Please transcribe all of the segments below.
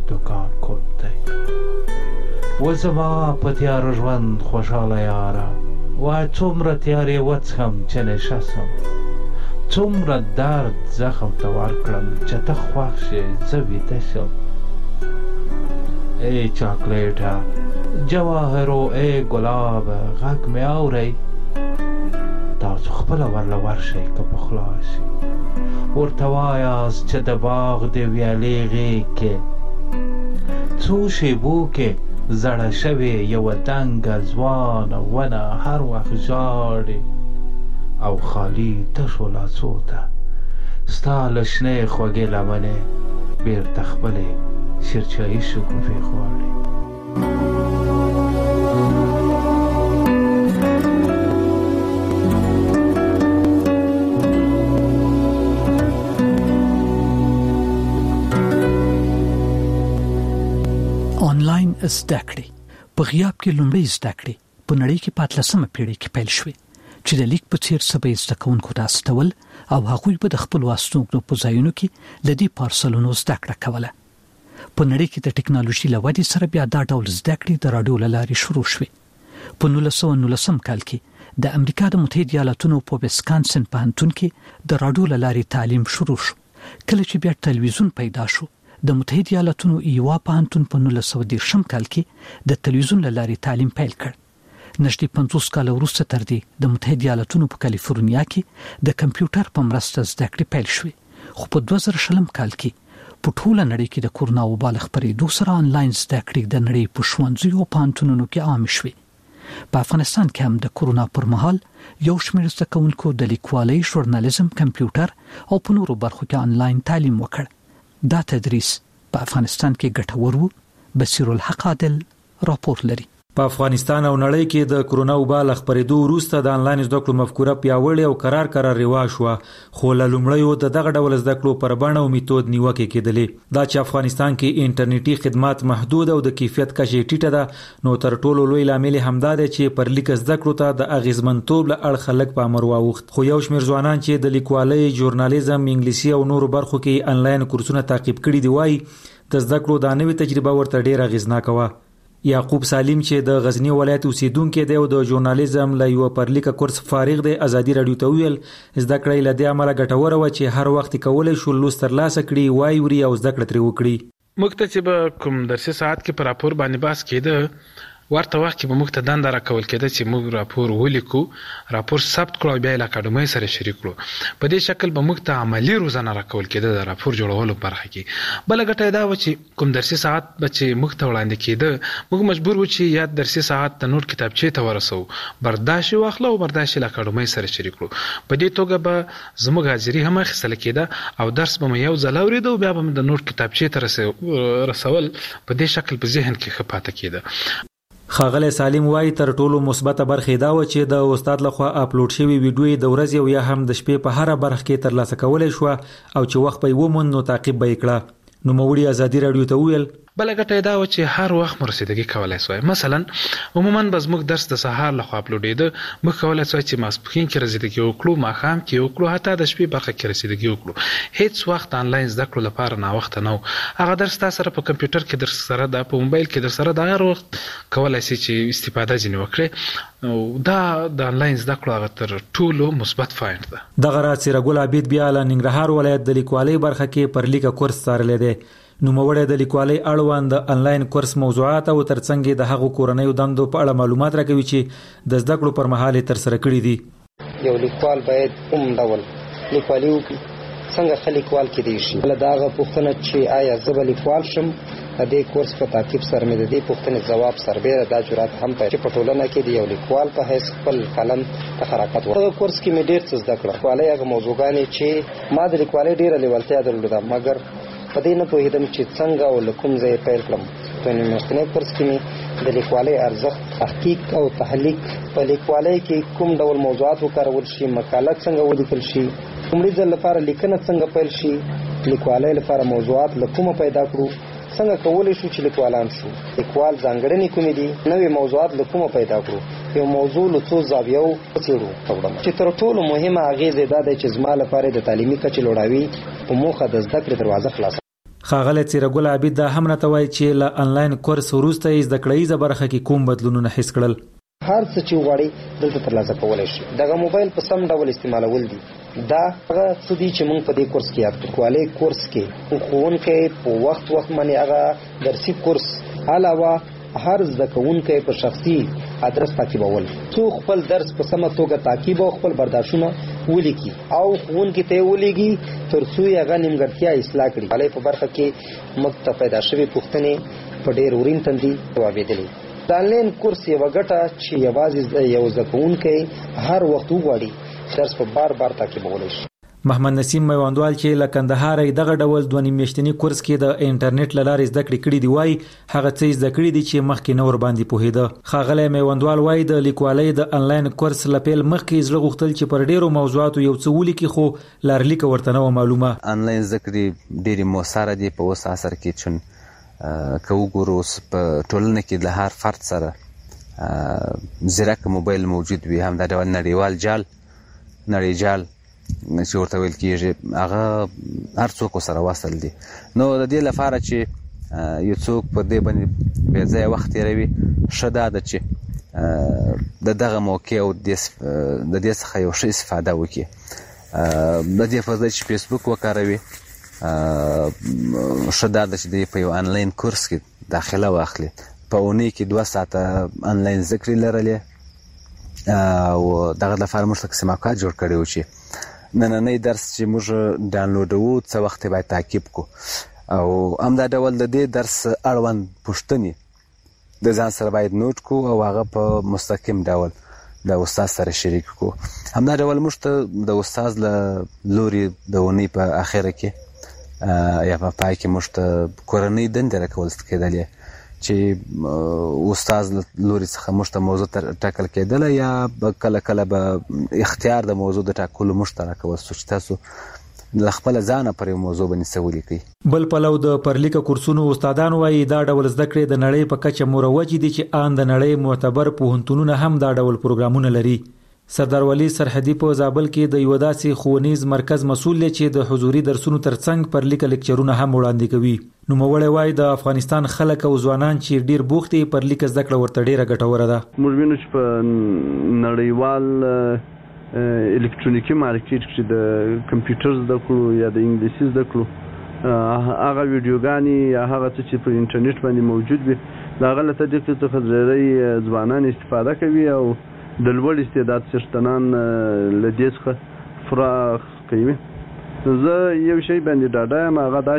دکان کود دی. و زما په تیاره ژوند خوشحاله یاره، وای څومره تیارې وڅښم چې نشسم، څومره درد زخم ته ورکړم چې ته خوښ شې زه ویده شم. ای چاکلیټه جواهرو ای ګلابه غږ مې اورئ، تاسو خپله ورله ورشئ که په خلا شي، ورته وایاست چې د باغ د ویالې غېږ کې څو شیبو کې زړه شوې یوه دنګه ځوانه ونه هر وخت ژاړي او خالي تشو لاسو ته ستا له شنې خوږې لمنې بېرته خپلې شیرچایي شګوفې غواړي. آنلاین زده کړې په غیاب کې لومړی زده کړې په نړۍ کې په 18مه پیړۍ کې پیل شوې چې د لیک په څیر سبې زده کوونکو ته استول او هغوی به د خپلو استوګنو په ځایونو کې د دې پارسلونو زده کړه کوله. په نړۍ کې د ټکنالوژي له ودې سره بیا دا ډول زده کړې د راډیو له لارې شروع شوې. په 1919 کال کې د امریکا د متحده ایالاتونو په ویسکانسن پوهنتون کې د راډیو له لارې تعلیم شروع شو. کله چې بیا تلویزیون پیدا شو، د متحده ایالاتونو ایوا پوهنتون په 1930 کال کې د تلویزیون له لارې تعلیم پیل کړ. نږدې 50 کال وروسته تر دې د متحده ایالاتونو په کالیفورنیا کې د کمپیوټر په مرسته زده کړې پیل شوې. خو په 2020 کال کې په ټوله نړۍ کې د کورونا وبا له خپرېدو سره آنلاین زده کړې د نړۍ په ښوونځیو او پوهنتونونو کې عامې شوې. په افغانستان کې هم د کورونا پر مهال یو شمېر زده کوونکو د لیکوالۍ، ژورنالیزم، کمپیوټر او په نورو برخو کې آنلاین تعلیم وکړ. دا تدریس په افغانستان کې ګټور و. بصیر الحق عادل راپور لري. په افغانستان او نړۍ کې د کورونا وبا له خپرېدو وروسته د آنلاین زده کړو مفکوره پیاوړې او قرار رواج شوه، خو له لومړیو د دغه ډول زده کړو پر بڼه او میتود نیوکې کېدلې. دا چې افغانستان کې انټرنیټي خدمات محدود او د کیفیت کچه ټیټه ده، نو تر ټولو لوی لامل همدا دی چې پر لیک زده کړو ته د اغیزمنتوب له اړخه لږ پام واوښت. خو یو شمېر ځوانان چې د لیکوالۍ، ژورنالیزم، انګلیسي او نورو برخو کې آنلاین کورسونه تعقیب کړي دي وایي د زده کړو دا نوې تجربه ورته ډېره اغیزناکه وه. یعقوب سالم چې د غزنی ولایت اوسیدونکی دی او د ژورنالیزم له یو پرلیکه کورس فارغ دی، ازادي رادیو ته ویل زده کړې له دې عمله ګټوره و چې هر وخت کولای شو لوست ترلاسه کړي، وایوري او زده کړه ترې وکړي. موږ ته چې به کوم درسي ساعت کې پر راپور باندې بحث کېده، ورته وخت کې به موږ ته دنده راکول کېده چې موږ راپور ولیکو، راپور ثبت کړو، بیا له اکاډمۍ سره شریک کړو. په دې شکل به موږ ته عملی روزانه راکول کېده د راپور جوړولو برخه کې. بله ګټه دا و چې کوم درسي ساعت به چې موږ ته وړاندې کېده، موږ مجبور وو چې یا درسي ساعت د نوټ کتابچې ته ورسو، برداشت یې واخلو او برداشت یې له اکاډمۍ سره شریک کړو. په دې توګه به زموږ حاضري هم اخیستل کېده او درس به مې یو ځل اورېده او بیا به مې د نوټ کتابچې ته رسول. په دې شکل په ذهن کې ښه پاته کېده. ښاغلی سالم وایي تر ټولو مثبته برخه دا و چې د استاد لخوا اپلوډ شوی ویډیو د ورځې او یا هم د شپې په هر برخه کې ترلاسه کولای شو او چې وخت به ومن نو تعقیب به کړه. نو موړي ازادي رادیو ته ویل بل ګټه دا و چې هر وخت مرسیدګي کولای شوی. مثلا عموما بس موږ درس د سهار لخوا اپلوډېده، موږ کولای شو چې ماسپښین کې رسیدګي وکړو، ماښام کې وکړو، حتی د شپې برخه کې رسیدګي وکړو. هیڅ وخت آنلاین زده کړو لپاره نا وخت نه و. هغه درس تاسو سره په کمپیوټر کې در سره د په موبایل کې در سره د هر وخت کولای شي چې استفاده ځنی وکړي. دا د آنلاین زده کړو هغه تر ټولو مثبت فایند ده. دغه راز سیرګل عبید بیا له ننګرهار ولایت د لیکوالۍ برخه کې پر لیکه کورس څارلی دی. نو موړی د لیکوالۍ اړوند د آنلاین کورس موضوعات او ترڅنګ د هغو کورنیو دندو په اړه معلومات راکوي چې د زده کړو پر مهال تر سره کړي دي. یو لیکوال باید ډول لیکوالي وکړي، څنګه ښه لیکوال کېدی شي. بله د هغه پوښتنه چې آیا زه به لیکوال شم، د دې کورس په تعقیب سره مې د دې پوښتنې ځواب سربیره دا جرات هم چې په ټولنه کې د یو لیکوال په حیث خپل قلم ته حرکت وکړم. دغه کورس کې مې ډېر څه زده کړه. لیکوالۍ هغه موضوعګانې چې ما د لیکوالۍ ډېره لیوالتیا درلوده، مګر په دې نه پوهېدم چې څنګه او له کوم ځایه پیل کړم. په میاشتني کورس کې مې د لیکوالۍ ارزښت، تحقیق او تحلیق، په لیکوالۍ کې کوم ډول موضوعات وکارول شي، مقاله څنګه ولیکل شي، لومړي ځل لپاره لیکنه څنګه پیل شي، لیکوالۍ لپاره موضوعات له کومه پیدا کړو، څنګه کولی شو چې لیکوالان شو، لیکوال ځانګړنې کومې دي، نوې موضوعات له کومه پیدا کړو، یو موضوع له څو زاویو وڅېړو. چې تر ټولو مهمه اغېز دا دی چې زما لپاره د تعلیمي کچې لوړاوي په موخه د زده کړې دروازه خلاصه. ښاغلی څیرګل عابد دا هم راته وایي چې له انلاین کورس وروسته یې زده کړیزه برخه کې کوم بدلونونه حس کړل. هر څه چې وغواړي دلته ترلاسه کولی شي. دغه موبایل په سم ډول استعمالول دي. دا هغه څه دي چې موږ په دې کورس کې یاد کړو. کوالی کورس کې ښوونکی په وخت باندې هغه درسي کورس علاوه هر زده کوونکی په شخصي ادرس تعقیبول، څو خپل درس په سمه توګه تعقیب او خپل برداشتونه ولیکي او ښوونکي ته یې ولیږي تر څو یې هغه نیمګړتیا اصلاح کړي. کوالی په برخه کې موږ ته پیدا شوې پوښتنې په ډېر ورین تندي ځوابېدلې. د انلاین کورس یوه ګټه چې یوازې یو زده کوونکی هر وخت وغواړي درس په بار بار تعقیبولی شي. محمد نسیم میوندوال چې له کندهار دغه ډول 2 میاشتنی کورس کې د انټرنیټ له لارې زده کړې کړې دی وایي هغه څه زده کړې دي چې مخکې نه ور باندې پوهېده. ښاغلی میوندوال وایي د لیکوالۍ د انلاین کورس له پیل مخکې زړه غوښتل چې پر ډېرو موضوعاتو یو څه ولیکي خو لارلیکه ورته نه وه معلومه. انلاین زده کړې ډېرې مؤثره دي په اوس عصر کې چون که وګورو په ټولنه کې د هر فرد سره زیرک موبایل موجود وي، هم دا ډول نړیوال جال چې ورته ویل کېږي هغه هر څوک سره وصل دي. نو د دې لپاره چې یو څوک په دې باندې بې ځایه وخت تېروي ښه دا ده چې د دغه موقع او د دې څخه یو ښه استفاده وکړي. د دې په ځای چې فیسبوک وکاروي ښه دا ده چې دوی په یو انلاین کورس کې داخله واخلي. په اونۍ کې 2 ساعته انلاین زده کړې لرلې او دغه لپاره موږ ته قسماکات جوړ کړی و چې نننی درس چې موږ ډاونلوډوو څه وخت باید تعقیب کو او همدا ډول د دې درس اړوند پوښتنې د ځان سره باید نوٹ کو او هغه په مستقیم ډول د استاد سره شریک کو. همدا ډول موږ ته د استاد له لوري د اونۍ په اخره کې یا په پای کې موږ ته کورنۍ دندې راکول کېدلې چې استاد لوري څخه موږ ته موضوع ټاکل کېدله یا کله کله به اختیار د موضوع د ټاکلو موږ ته راکول شو چې تاسو له خپل ځانه پر یو موضوع باندې څه ولیکئ. بل پلو د پرلیکه کورسونو استادان وایي دا ډول زده کړې د نړۍ په کچه مروجې دي چې ان د نړۍ معتبر پوهنتونونه هم دا ډول پروګرامونه لري. سردار ولی سرحدي په زابل کې د یو داسې ښوونیز مرکز مسؤل دی چې د حضوري درسونو ترڅنګ پرلیکه لیکچرونه هم وړاندې کوي. نوموړی وایي د افغانستان خلک او ځوانان چې ډیر بوخت دي پرلیکه زده کړه ورته ډیره ګټوره ده. موږ وینو چې په نړیوال الکترونیکی مارکیټ کې د کمپیوټر زده کړو یا د انګلیسي زده کړو هغه ویډیوګانې یا هغه څه چې په انټرنیټ باندې موجود وي د هغه له طریقې څخه ډېری ځوانان استفاده کوي او د لوړ استعداد څښتنان له دې څخه فراغ کوي. زه یو شی باندې ډاډه یم هغه دا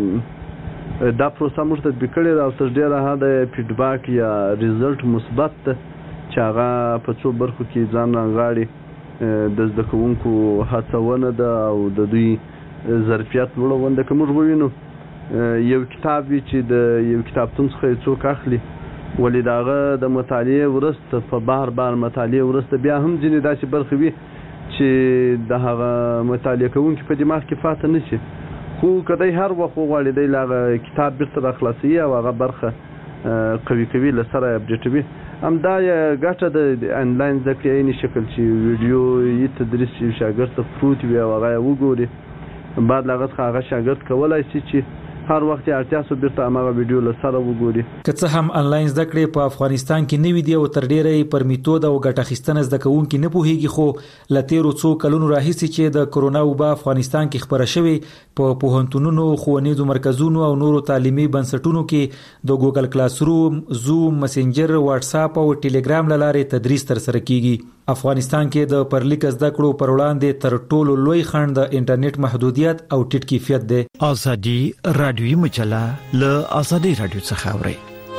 چې دا پروسه موږ تطبیق کړې ده او تر ډېره حده فیډباک یا ریزلټ مثبت ده چې هغه په څو برخو کې ځان رانغاړي. د زده کوونکو هڅونه ده او د دوی ظرفیت لوړونه. که موږ ووینو یو کتاب وي چې د یو کتابتون څخه یې څوک اخلي ولې د هغه د مطالعې وروسته په بار مطالعې وروسته بیا هم ځینې داسې برخې وي چې د هغه مطالعه کوونکي په دماغ کې پاته نه شي، خو که دی هر وخت وغواړي دی له هغه کتاب بیرته راخلاصوي او هغه برخه قوي کوي له سره اپډیټوي. همدا یې ګټه د انلاین زده کړې عیني شکل چې ویډیو تدریس چې شاګرد ته پروت وي او هغه یې وګوري بعد له هغه څخه هغه شاګرد کولی شي چې هر وخت اړتیا سو بیرته هغه ویډیو له سره وګوري. که څه هم انلاین زده کړې په افغانستان کې نوې دي او تر ډیره پر میتود او ګټه اخیستنه زده کوونکي نه پوهیږي، خو له تیرو څو کلونو راهیسې چې د کرونا وبا افغانستان کې خبره شوې په پوهنتونونو، ښوونیزو مرکزونو او نورو تعلیمي بنسټونو کې د ګوګل کلاس روم، زوم، مسنجر، واتس اپ او ټیلیګرام له لارې تدریس ترسره کیږي. افغانستان کې د پرلیکه زده کړو پر وړاندې تر ټولو لوی خنډ د انټرنیټ محدودیت او ټیټ کیفیت دی. ازادي رادیوي مجله له ازادي رادیو څخه اوري.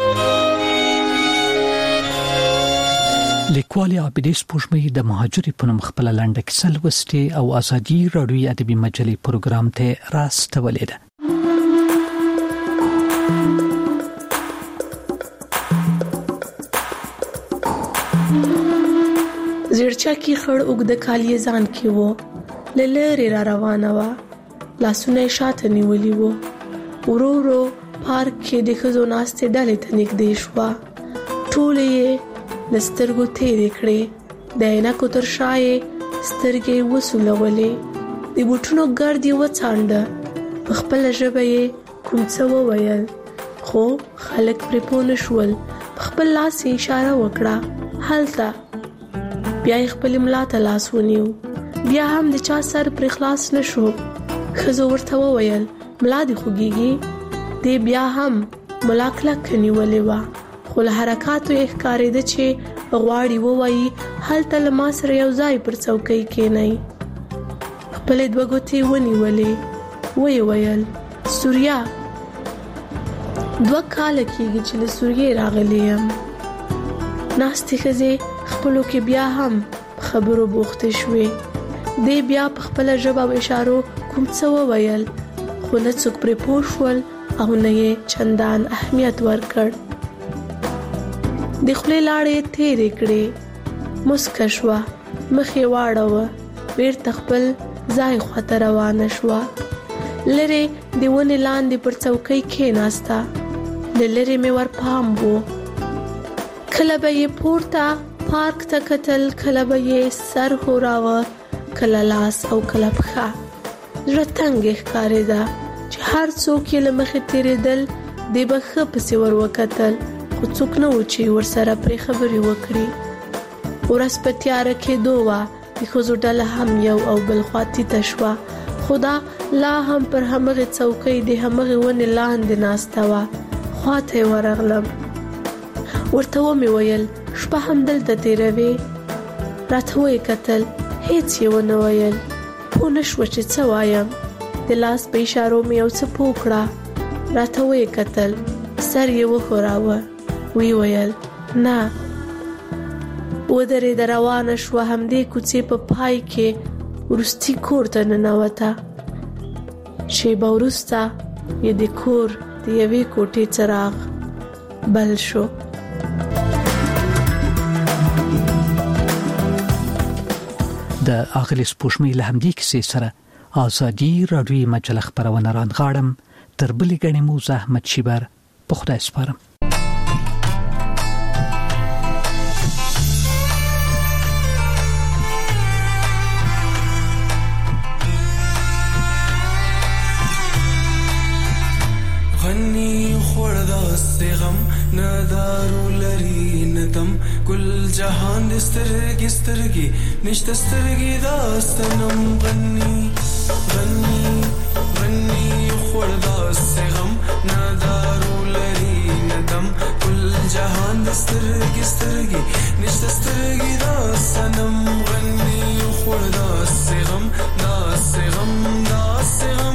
لیکوال عابدې سپوږمۍ د مهاجري په نوم خپل لنډه کیسه لوستې او ازادي رادیوي ادبي مجلې پروګرام ته راستولې ده. زیرچا کی خړ اوګد کالی ځان کې وو لری را روانه وا لاسونه شاته نیولې وو ورو ورو پارک کې د خزو ناشته ډلې ته نږدې شو. ټولې لسترګو تیرې کړې د عینکو تر شای سترګې وسولولې د بوټونو ګردي و څانډه په خپل ژبه یې کوم څه وویل، خو خلک پرې پوه نه شول. خپل لاس یې اشاره وکړه هلته. بیا یې خپل ملا ته لاس ونیو. بیا هم د چا سر پر خلاص نشو. ښځو ورته وویل ملا دې خوږیږي. دې بیا هم ملا کلک نیولې وه، خو له حرکاتو یې ښکارېده چې غواړي ووایي هلته له ما سره یو ځای پر څوکۍ کېنئ. خپلې دوه ګوتې ونیولې. ویې ویل سوریا 2 کاله کېږي چې له سوریې راغلی یم. ناستې ښځې خپلو کې بیا هم خبرو بوختې شوې. دې بیا په خپله ژبه او اشارو کوم څه وویل، خو نه څوک پرې پوه شول او نه یې چندان اهمیت ورکړ. د خولې لاړې تېرې کړې، مسکه شوه، مخ یې واړوه، بېرته خپل ځای خواته روانه شوه. لرې د ونې لاندې پر څوکۍ کېناسته. د لرې مې ور پام و. کله به یې پورته پارک ته کتل، کله به یې سر ښوراوه، کله لاس او کله پښه. زړه تنګې ښکارېده چې هر څوک یې له مخې تېرېدل. دې به ښه پسې ور وکتل، خو څوک نه و چې ورسره پرې خبرې وکړي. ورځ په تیاره کېدو وه. د ښځو ډله هم یو او بل خوا تیته شوه، خو دا لا هم پر همغې څوکۍ د همغې ونې لاندې ناسته وه. خواته یې ورغلم. ورته ومې ویل شپه هم دلته تېروې؟ راته ویې کتل، هېڅ یې ونه ویل. پوه نه شوه چې څه وایم. د لاس په اشارو مې یو څه پوه کړه. راته ویې کتل، سر یې وښوراوه. ویې ویل نه. ودرېده، روانه شوه. همدې کوڅې په پای کې وروستي کور ته ننوته. شیبه وروسته یې د کور د یوې کوټې څراغ بل شو. د اغلې سپوږمۍ له همدې کیسې سره آزادي راډیوي مجله خپرونه رانغاړم. تر بلې ګڼې مو زحمت شیبر په خدای سپارم. غم ندارو لري ندم کل جهان د سترګې سترګې نشته سترګې داستنم غني غني غني خور داست غم ندارو لري ندم کل جهان د سترګې سترګې نشته سترګې داستنم غني خور داست غم داست غم داست غم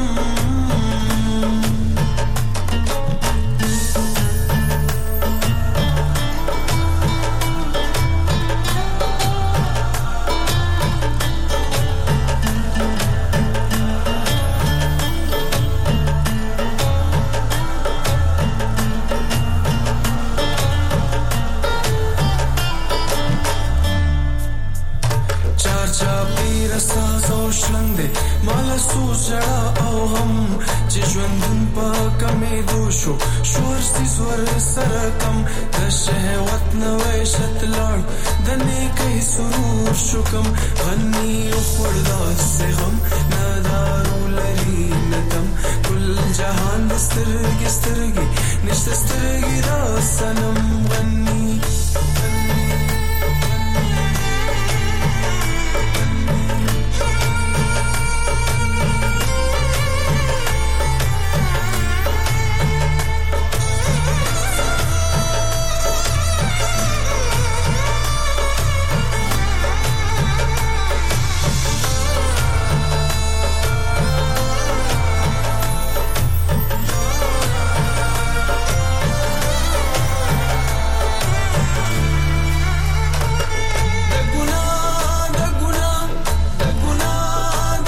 مالا سوز جڑا او غم چې ژوندون په کمې دوشو شور سي زور سره کم د شهوت نوې شتلار د نیکي سرور شکم غني خور داست غم ندارو لري ندم کل جهان د سترګې سترګې نشته سترګې را سنم غني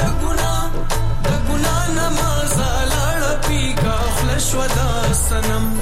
سنم